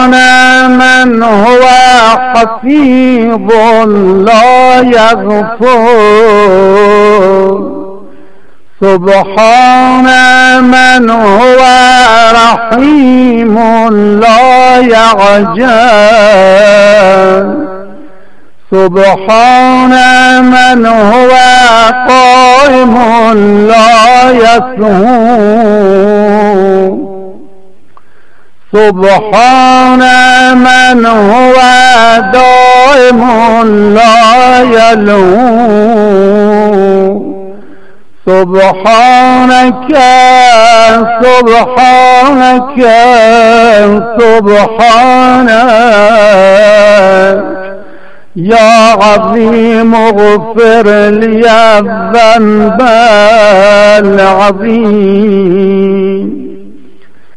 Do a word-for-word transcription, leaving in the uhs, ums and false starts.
من هو حفيظ لا يغفر سبحان من هو رحيم لا يعجل سبحان من هو قائم لا يسهو سبحان من هو دائم لا يلو سبحانك سبحانك سبحانك يا عظيم اغفر لي الذنب العظيم